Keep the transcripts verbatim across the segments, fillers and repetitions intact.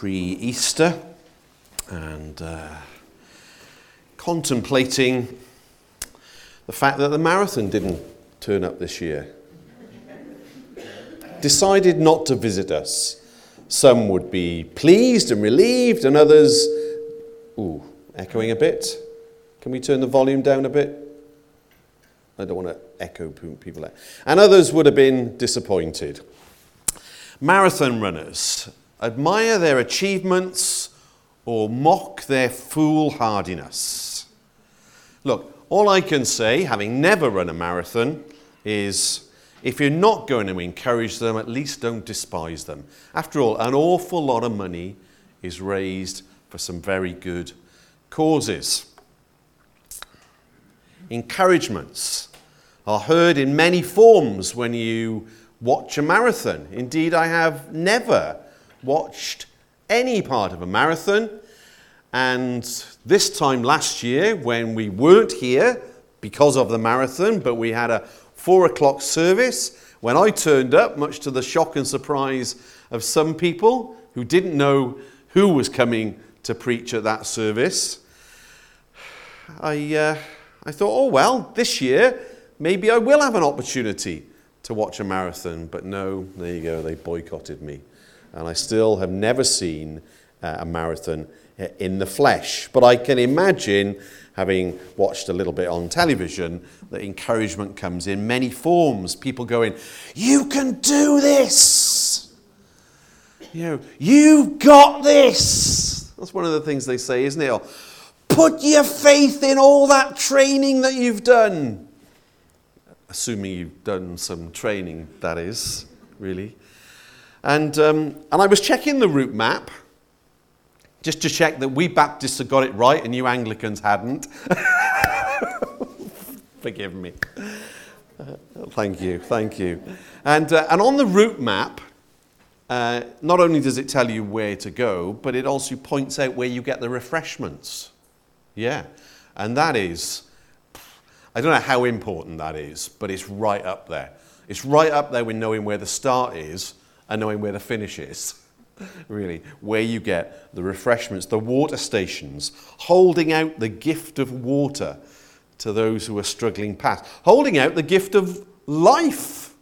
pre-Easter and uh, contemplating the fact that the marathon didn't turn up this year. Decided not to visit us. Some would be pleased and relieved, and others, ooh, echoing a bit. Can we turn the volume down a bit? I don't want to echo people out. And others would have been disappointed. Marathon runners admire their achievements or mock their foolhardiness. Look, all I can say, having never run a marathon, is if you're not going to encourage them, at least don't despise them. After all, an awful lot of money is raised for some very good causes. Encouragements are heard in many forms when you watch a marathon. Indeed, I have never watched any part of a marathon. And this time last year, when we weren't here because of the marathon, but we had a four o'clock service, when I turned up, much to the shock and surprise of some people who didn't know who was coming to preach at that service, I, uh, I thought, oh well, this year, maybe I will have an opportunity to watch a marathon. But no, there you go, they boycotted me. And I still have never seen uh, a marathon in the flesh. But I can imagine, having watched a little bit on television, that encouragement comes in many forms. People going, you can do this! You know, you've got this! That's one of the things they say, isn't it? Or, put your faith in all that training that you've done. Assuming you've done some training, that is, really. And um, and I was checking the route map, just to check that we Baptists had got it right and you Anglicans hadn't. Forgive me. Uh, thank you, thank you. And uh, and on the route map, uh, not only does it tell you where to go, but it also points out where you get the refreshments. Yeah, and that is, I don't know how important that is, but it's right up there. It's right up there with knowing where the start is and knowing where the finish is. Really, where you get the refreshments, the water stations, holding out the gift of water to those who are struggling past, holding out the gift of life,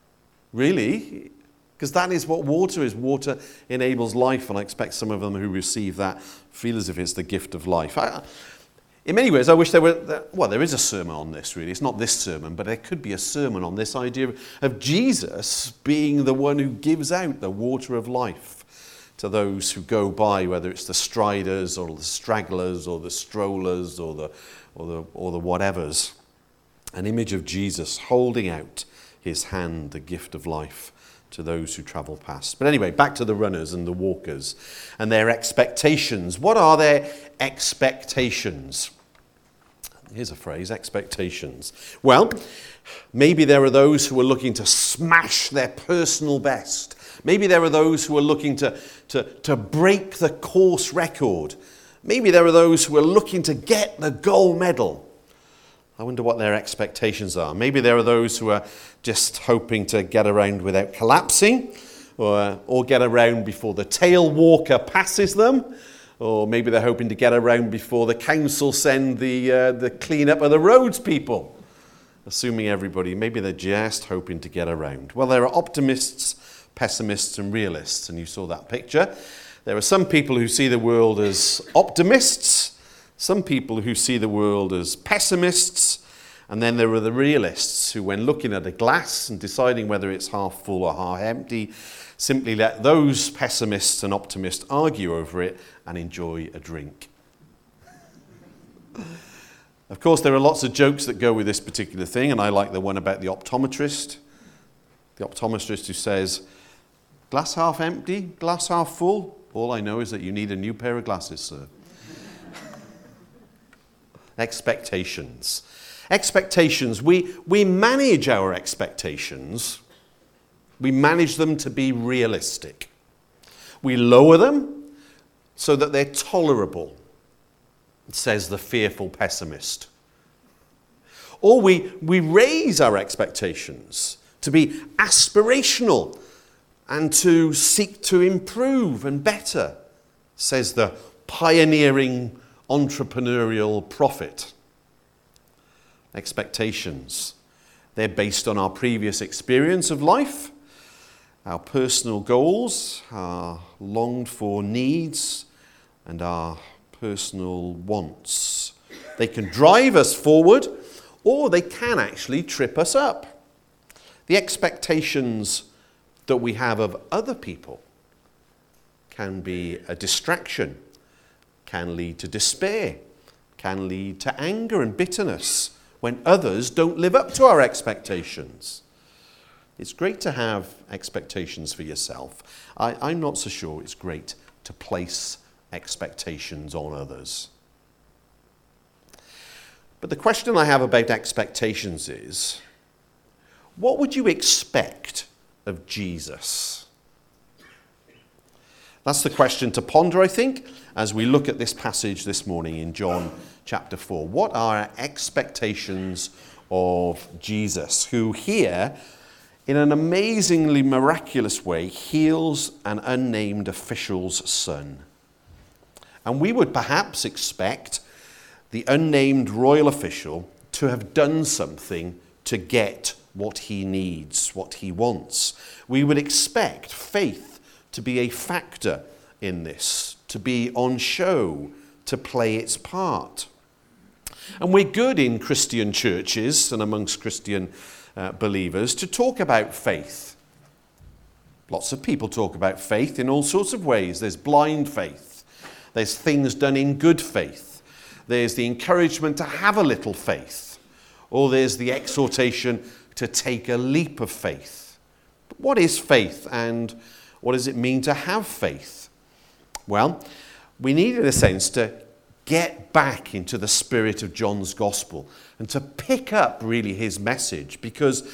really, because that is what water is. Water enables life, and I expect some of them who receive that feel as if it's the gift of life. I, in many ways, I wish there were, well, there is a sermon on this, really. It's not this sermon, but there could be a sermon on this idea of, of Jesus being the one who gives out the water of life to those who go by, whether it's the striders or the stragglers or the strollers or the or the or the whatevers. An image of Jesus holding out his hand, the gift of life, to those who travel past. But anyway, back to the runners and the walkers and their expectations. What are their expectations? Here's a phrase, expectations. Well, maybe there are those who are looking to smash their personal best. Maybe there are those who are looking to, to, to break the course record. Maybe there are those who are looking to get the gold medal. I wonder what their expectations are. Maybe there are those who are just hoping to get around without collapsing, or, or get around before the tail walker passes them, or maybe they're hoping to get around before the council send the, uh, the clean up of the roads people. Assuming everybody, maybe they're just hoping to get around. Well, there are optimists, pessimists and realists, and you saw that picture. There are some people who see the world as optimists, some people who see the world as pessimists, and then there are the realists who, when looking at a glass and deciding whether it's half full or half empty, simply let those pessimists and optimists argue over it and enjoy a drink. Of course, there are lots of jokes that go with this particular thing, and I like the one about the optometrist. The optometrist who says, glass half empty, glass half full? All I know is that you need a new pair of glasses, sir. Expectations. Expectations. We, we manage our expectations. We manage them to be realistic. We lower them so that they're tolerable, says the fearful pessimist. Or we, we raise our expectations to be aspirational and to seek to improve and better, says the pioneering entrepreneurial prophet. Expectations. They're based on our previous experience of life, our personal goals, our longed-for needs, and our personal wants. They can drive us forward, or they can actually trip us up. The expectations that we have of other people can be a distraction, can lead to despair, can lead to anger and bitterness when others don't live up to our expectations. It's great to have expectations for yourself. I, I'm not so sure it's great to place expectations on others. But the question I have about expectations is, what would you expect of Jesus? That's the question to ponder, I think, as we look at this passage this morning in John chapter four. What are our expectations of Jesus, who here, in an amazingly miraculous way, heals an unnamed official's son? And we would perhaps expect the unnamed royal official to have done something to get what he needs, what he wants. We would expect faith to be a factor in this, to be on show, to play its part. And we're good in Christian churches and amongst Christian uh, believers to talk about faith. Lots of people talk about faith in all sorts of ways. There's blind faith. There's things done in good faith. There's the encouragement to have a little faith. Or there's the exhortation to take a leap of faith. But what is faith, and what does it mean to have faith? Well, we need, in a sense, to get back into the spirit of John's gospel and to pick up really his message, because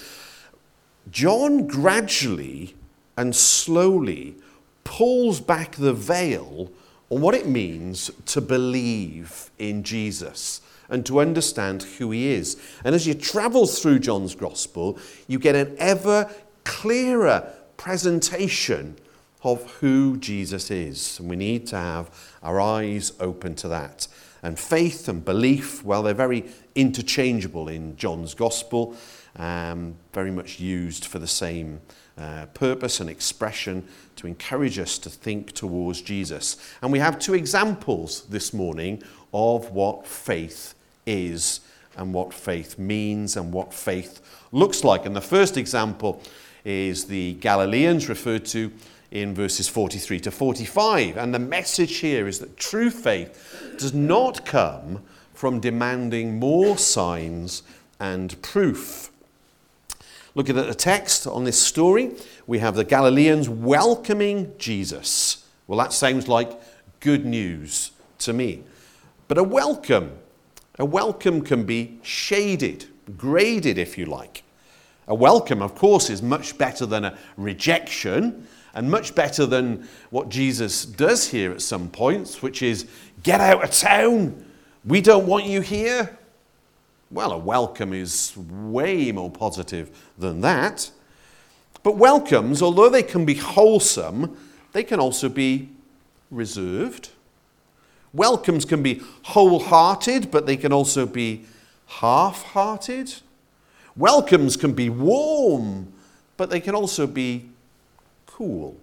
John gradually and slowly pulls back the veil on what it means to believe in Jesus and to understand who he is. And as you travel through John's gospel, you get an ever clearer presentation of who Jesus is. And we need to have our eyes open to that. And faith and belief, well, they're very interchangeable in John's gospel, um, very much used for the same uh, purpose and expression, to encourage us to think towards Jesus. And we have two examples this morning of what faith is and what faith means and what faith looks like. And the first example is the Galileans, referred to in verses forty-three to forty-five. And the message here is that true faith does not come from demanding more signs and proof. Looking at the text on this story, we have the Galileans welcoming Jesus. Well, that sounds like good news to me. But a welcome, a welcome can be shaded, graded if you like. A welcome, of course, is much better than a rejection, and much better than what Jesus does here at some points, which is, get out of town, we don't want you here. Well, a welcome is way more positive than that. But welcomes, although they can be wholesome, they can also be reserved. Welcomes can be wholehearted, but they can also be half-hearted. Welcomes can be warm, but they can also be cool.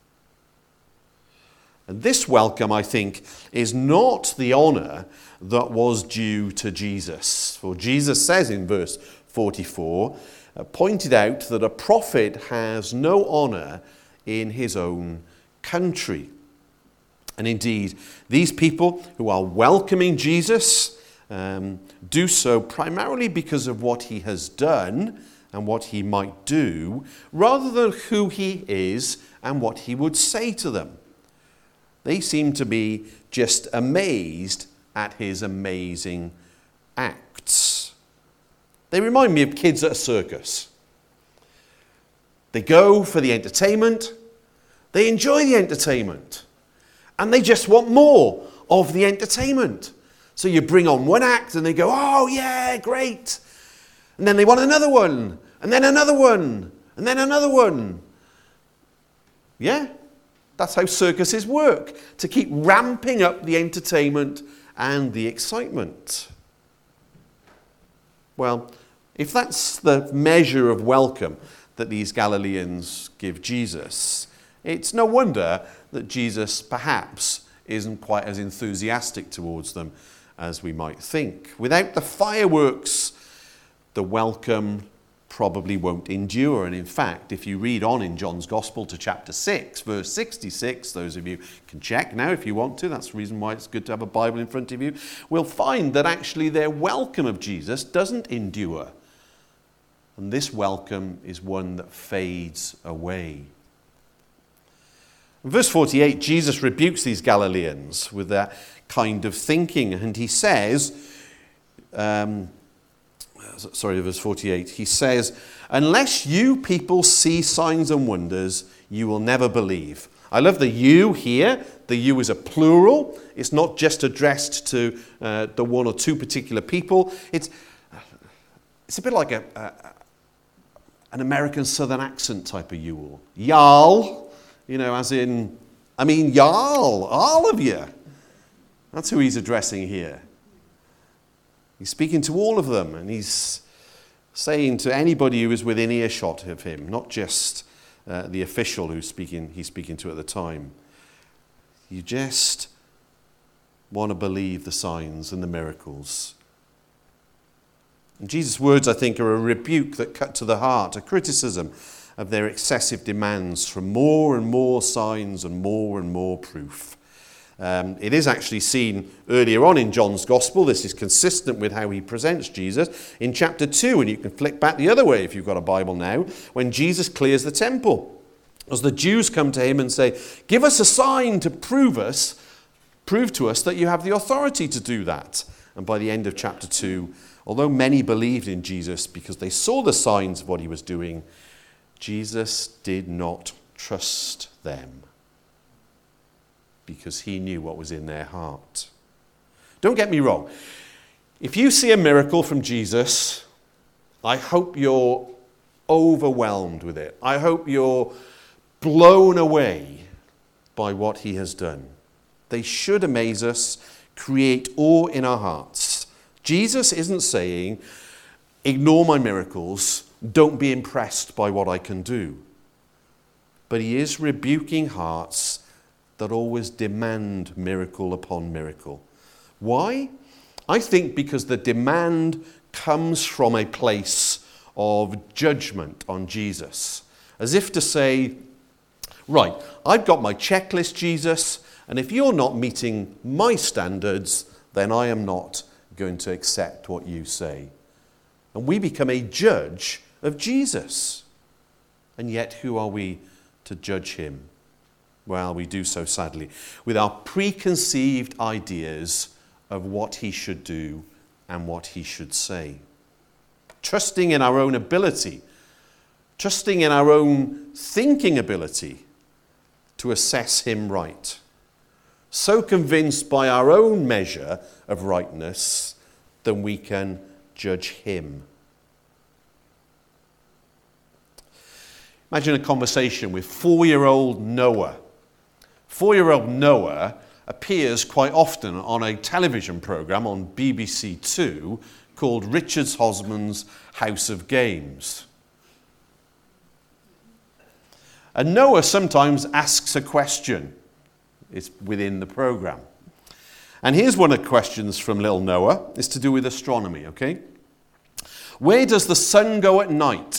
And this welcome, I think, is not the honour that was due to Jesus. For Jesus says in verse forty-four, uh, pointed out that a prophet has no honour in his own country. And indeed, these people who are welcoming Jesus um, do so primarily because of what he has done and what he might do, rather than who he is and what he would say to them. They seem to be just amazed at his amazing acts. They remind me of kids at a circus. They go for the entertainment, they enjoy the entertainment, and they just want more of the entertainment. So you bring on one act and they go, oh yeah, great. And then they want another one, and then another one, and then another one. Yeah? That's how circuses work, to keep ramping up the entertainment and the excitement. Well, if that's the measure of welcome that these Galileans give Jesus, it's no wonder that Jesus perhaps isn't quite as enthusiastic towards them as we might think. Without the fireworks, the welcome probably won't endure. And in fact, if you read on in John's Gospel to chapter six, verse sixty-six, those of you can check now if you want to, that's the reason why it's good to have a Bible in front of you, we'll find that actually their welcome of Jesus doesn't endure. And this welcome is one that fades away. In verse forty-eight, Jesus rebukes these Galileans with that kind of thinking, and he says, um, sorry, verse forty-eight, he says, unless you people see signs and wonders, you will never believe. I love the you here. The you is a plural. It's not just addressed to uh, the one or two particular people. It's, it's a bit like a, a, an American Southern accent type of you. Y'all, you know, as in, I mean, y'all, all of you. That's who he's addressing here. He's speaking to all of them, and he's saying to anybody who is within earshot of him, not just uh, the official who's speaking, he's speaking to at the time. You just want to believe the signs and the miracles. And Jesus' words, I think, are a rebuke that cut to the heart, a criticism of their excessive demands for more and more signs and more and more proof. Um, it is actually seen earlier on in John's Gospel. This is consistent with how he presents Jesus in chapter two, and you can flick back the other way if you've got a Bible now, when Jesus clears the temple. As the Jews come to him and say, give us a sign to prove us, prove to us that you have the authority to do that. And by the end of chapter two, although many believed in Jesus because they saw the signs of what he was doing, Jesus did not trust them, because he knew what was in their heart. Don't get me wrong. If you see a miracle from Jesus, I hope you're overwhelmed with it. I hope you're blown away by what he has done. They should amaze us, create awe in our hearts. Jesus isn't saying, ignore my miracles, don't be impressed by what I can do. But he is rebuking hearts that always demand miracle upon miracle. Why? I think because the demand comes from a place of judgment on Jesus. As if to say, right, I've got my checklist, Jesus, and if you're not meeting my standards, then I am not going to accept what you say. And we become a judge of Jesus. And yet, who are we to judge him? Well, we do so sadly with our preconceived ideas of what he should do and what he should say. Trusting in our own ability, trusting in our own thinking ability to assess him right. So convinced by our own measure of rightness that we can judge him. Imagine a conversation with four-year-old Noah. Four-year-old Noah appears quite often on a television program on B B C Two called Richard Osman's House of Games. And Noah sometimes asks a question. It's within the program. And here's one of the questions from little Noah. It's to do with astronomy, okay? Where does the sun go at night?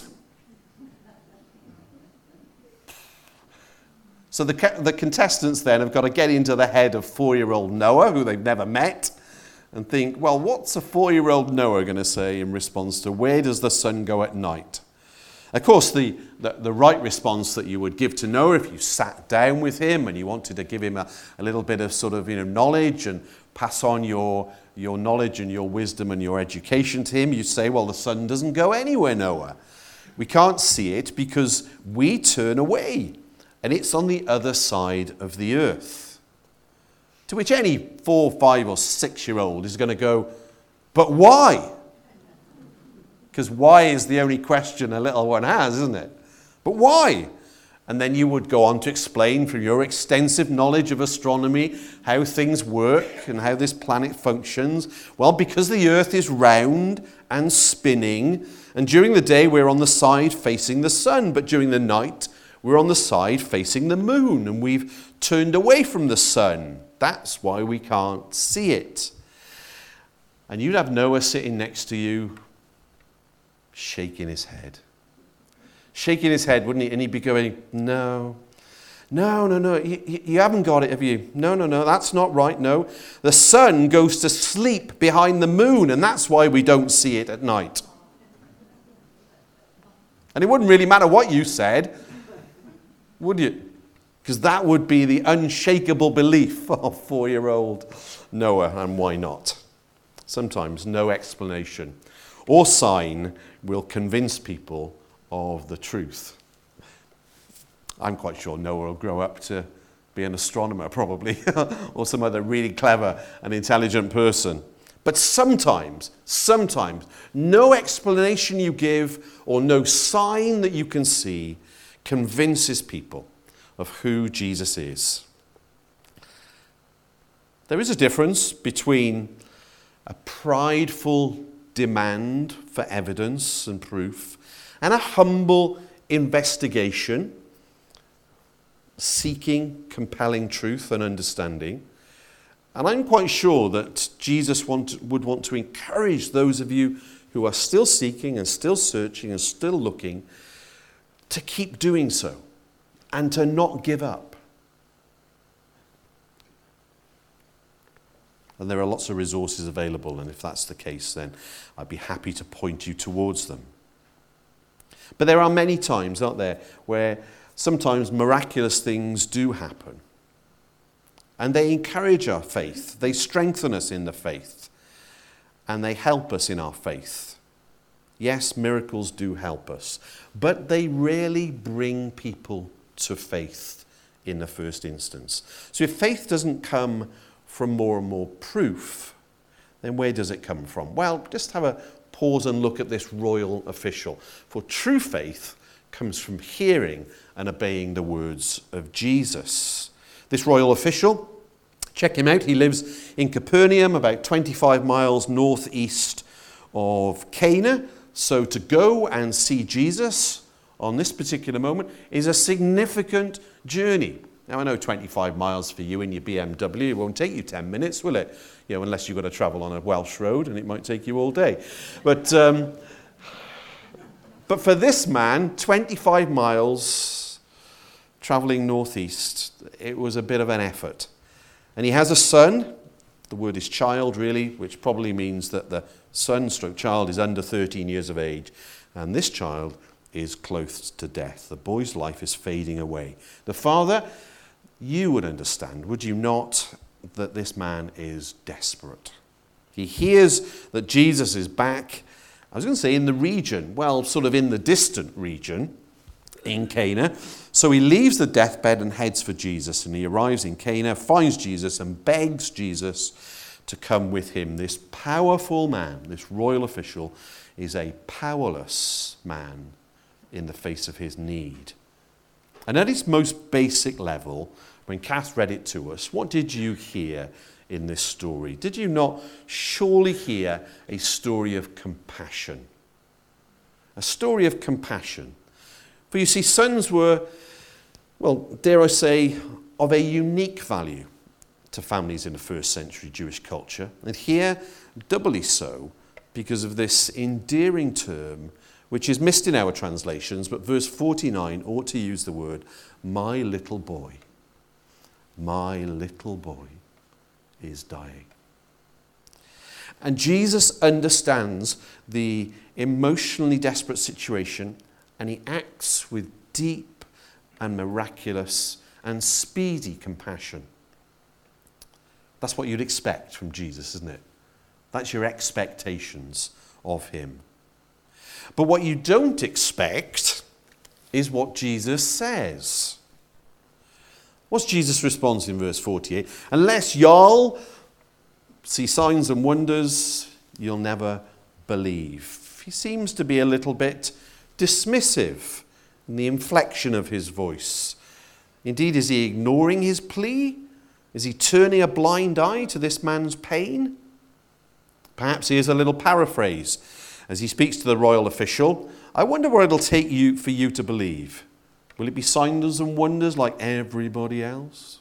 So the, the contestants then have got to get into the head of four-year-old Noah, who they've never met, and think, well, what's a four-year-old Noah going to say in response to where does the sun go at night? Of course, the, the, the right response that you would give to Noah if you sat down with him and you wanted to give him a, a little bit of sort of, you know, knowledge and pass on your, your knowledge and your wisdom and your education to him, you'd say, well, the sun doesn't go anywhere, Noah. We can't see it because we turn away. And it's on the other side of the earth. To which any four, five, or six-year-old is going to go, but why? Because why is the only question a little one has, isn't it? But why? And then you would go on to explain from your extensive knowledge of astronomy how things work and how this planet functions. Well, because the earth is round and spinning, and during the day we're on the side facing the sun, but during the night we're on the side facing the moon, and we've turned away from the sun. That's why we can't see it. And you'd have Noah sitting next to you, shaking his head. Shaking his head, wouldn't he? And he'd be going, no, no, no, no, you, you haven't got it, have you? No, no, no, that's not right, no. The sun goes to sleep behind the moon, and that's why we don't see it at night. And it wouldn't really matter what you said, would you? Because that would be the unshakable belief of four-year-old Noah, and why not? Sometimes no explanation or sign will convince people of the truth. I'm quite sure Noah will grow up to be an astronomer, probably, or some other really clever and intelligent person. But sometimes, sometimes, no explanation you give or no sign that you can see convinces people of who Jesus is. There is a difference between a prideful demand for evidence and proof and a humble investigation, seeking compelling truth and understanding. And I'm quite sure that Jesus want, would want to encourage those of you who are still seeking and still searching and still looking to keep doing so and to not give up. And there are lots of resources available, and if that's the case, then I'd be happy to point you towards them. But there are many times, aren't there, where sometimes miraculous things do happen. And they encourage our faith. They strengthen us in the faith. And they help us in our faith. Yes, miracles do help us. But they rarely bring people to faith in the first instance. So if faith doesn't come from more and more proof, then where does it come from? Well, just have a pause and look at this royal official. For true faith comes from hearing and obeying the words of Jesus. This royal official, check him out. He lives in Capernaum, about twenty-five miles northeast of Cana. So to go and see Jesus on this particular moment is a significant journey. Now, I know twenty-five miles for you in your B M W, it won't take you ten minutes, will it? You know, unless you've got to travel on a Welsh road, and it might take you all day. But, um, but for this man, twenty-five miles, travelling northeast, it was a bit of an effort. And he has a son. The word is child, really, which probably means that the son stroke child is under thirteen years of age. And this child is close to death. The boy's life is fading away. The father, you would understand, would you not, that this man is desperate. He hears that Jesus is back, I was going to say in the region, well, sort of in the distant region, in Cana. So he leaves the deathbed and heads for Jesus, and he arrives in Cana, finds Jesus and begs Jesus to come with him. This powerful man, this royal official, is a powerless man in the face of his need. And at its most basic level, when Kath read it to us, what did you hear in this story? Did you not surely hear a story of compassion? A story of compassion. For you see, sons were, well, dare I say, of a unique value to families in the first century Jewish culture. And here, doubly so, because of this endearing term, which is missed in our translations, but verse forty-nine ought to use the word, my little boy. My little boy is dying. And Jesus understands the emotionally desperate situation, and he acts with deep and miraculous and speedy compassion. That's what you'd expect from Jesus, isn't it? That's your expectations of him. But what you don't expect is what Jesus says. What's Jesus' response in verse forty-eight? Unless y'all see signs and wonders, you'll never believe. He seems to be a little bit dismissive in the inflection of his voice. Indeed, is he ignoring his plea? Is he turning a blind eye to this man's pain? Perhaps here's a little paraphrase as he speaks to the royal official. I wonder what it'll take you for you to believe. Will it be signs and wonders like everybody else?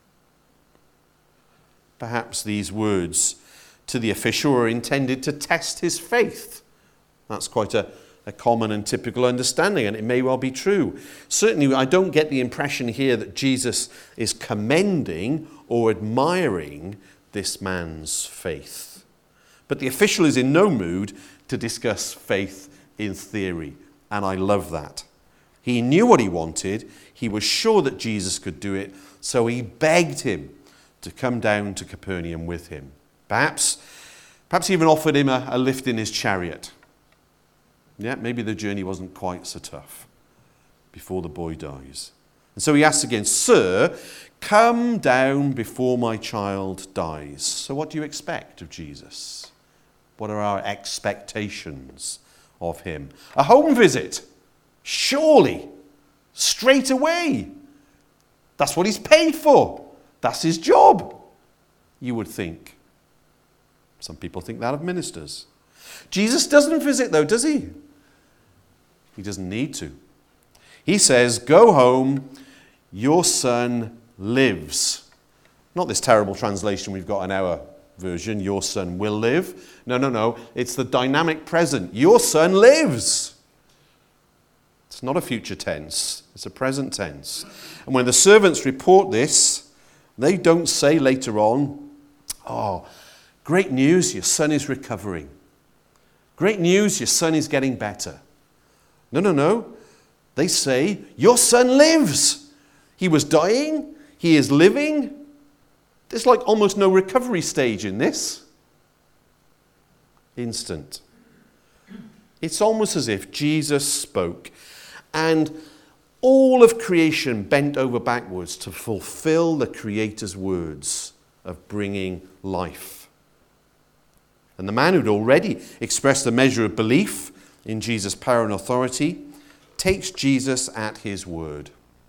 Perhaps these words to the official are intended to test his faith. That's quite a, a common and typical understanding, and it may well be true. Certainly, I don't get the impression here that Jesus is commending or admiring this man's faith. But the official is in no mood to discuss faith in theory, and I love that. He knew what he wanted. He was sure that Jesus could do it, so he begged him to come down to Capernaum with him. Perhaps, perhaps even offered him a, a lift in his chariot. Yeah, maybe the journey wasn't quite so tough before the boy dies. And so he asks again, Sir, come down before my child dies. So what do you expect of Jesus? What are our expectations of him? A home visit? Surely. Straight away. That's what he's paid for. That's his job, you would think. Some people think that of ministers. Jesus doesn't visit though, does he? He doesn't need to. He says, go home, your son lives. Not this terrible translation we've got in our version, your son will live. No, no, no. It's the dynamic present. Your son lives. It's not a future tense. It's a present tense. And when the servants report this, they don't say later on, oh, great news, your son is recovering. Great news, your son is getting better. No, no, no. They say, your son lives. He was dying. He is living. There's like almost no recovery stage in this. Instant. It's almost as if Jesus spoke and all of creation bent over backwards to fulfill the Creator's words of bringing life. And the man who'd already expressed a measure of belief in Jesus' power and authority takes Jesus at his word.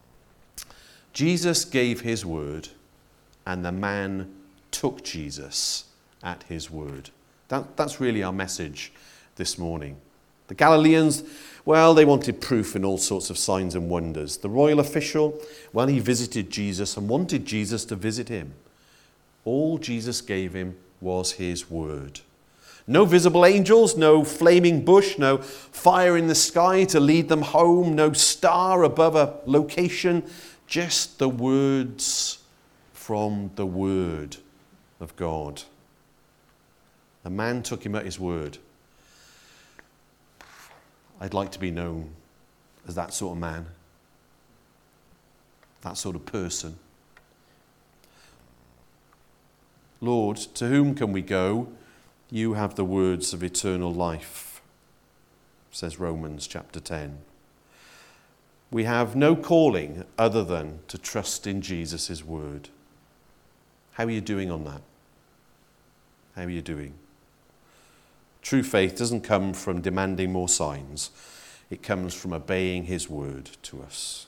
Jesus gave his word, and the man took Jesus at his word. That, that's really our message this morning. The Galileans, well, they wanted proof in all sorts of signs and wonders. The royal official, well, he visited Jesus and wanted Jesus to visit him. All Jesus gave him was his word. No visible angels, no flaming bush, no fire in the sky to lead them home, no star above a location, just the words from the word of God. The man took him at his word. I'd like to be known as that sort of man, that sort of person. Lord, to whom can we go? You have the words of eternal life, says Romans chapter ten. We have no calling other than to trust in Jesus' word. How are you doing on that? How are you doing? True faith doesn't come from demanding more signs. It comes from obeying his word to us.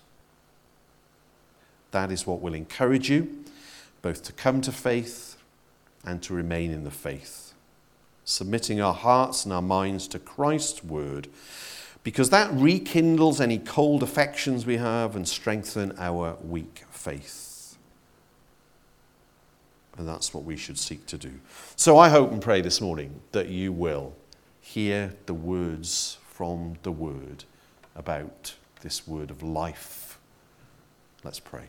That is what will encourage you both to come to faith and to remain in the faith. Submitting our hearts and our minds to Christ's word, because that rekindles any cold affections we have and strengthens our weak faith. And that's what we should seek to do. So I hope and pray this morning that you will hear the words from the word about this word of life. Let's pray.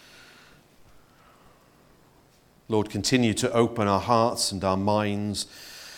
Lord, continue to open our hearts and our minds